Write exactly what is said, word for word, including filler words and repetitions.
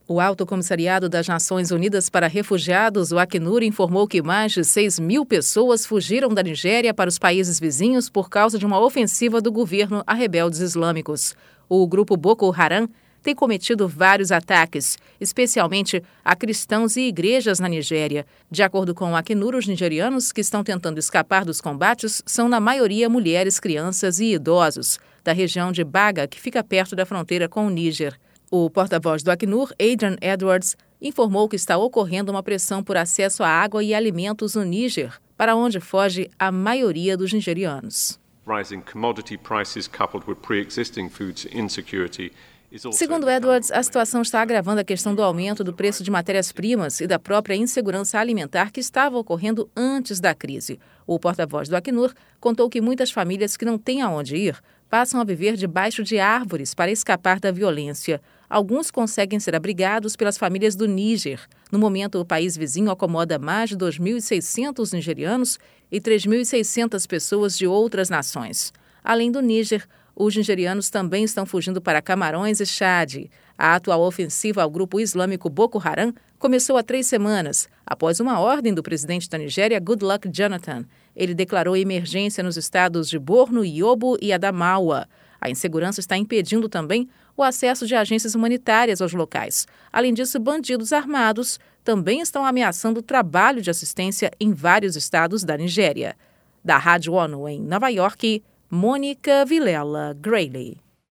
O Alto Comissariado das Nações Unidas para Refugiados, o Acnur, informou que mais de seis mil pessoas fugiram da Nigéria para os países vizinhos por causa de uma ofensiva do governo a rebeldes islâmicos. O grupo Boko Haram tem cometido vários ataques, especialmente a cristãos e igrejas na Nigéria. De acordo com o Acnur, os nigerianos que estão tentando escapar dos combates são, na maioria, mulheres, crianças e idosos, da região de Baga, que fica perto da fronteira com o Níger. O porta-voz do Acnur, Adrian Edwards, informou que está ocorrendo uma pressão por acesso à água e alimentos no Níger, para onde foge a maioria dos nigerianos. Rising commodity prices coupled with pre-existing food insecurity. Segundo Edwards, a situação está agravando a questão do aumento do preço de matérias-primas e da própria insegurança alimentar que estava ocorrendo antes da crise. O porta-voz do Acnur contou que muitas famílias que não têm aonde ir passam a viver debaixo de árvores para escapar da violência. Alguns conseguem ser abrigados pelas famílias do Níger. No momento, o país vizinho acomoda mais de dois mil e seiscentos nigerianos e três mil e seiscentas pessoas de outras nações. Além do Níger, os nigerianos também estão fugindo para Camarões e Chade. A atual ofensiva ao grupo islâmico Boko Haram começou há três semanas, após uma ordem do presidente da Nigéria, Goodluck Jonathan. Ele declarou emergência nos estados de Borno, Yobe e Adamawa. A insegurança está impedindo também o acesso de agências humanitárias aos locais. Além disso, bandidos armados também estão ameaçando o trabalho de assistência em vários estados da Nigéria. Da Rádio ONU em Nova York, Mônica Vilela Grayley.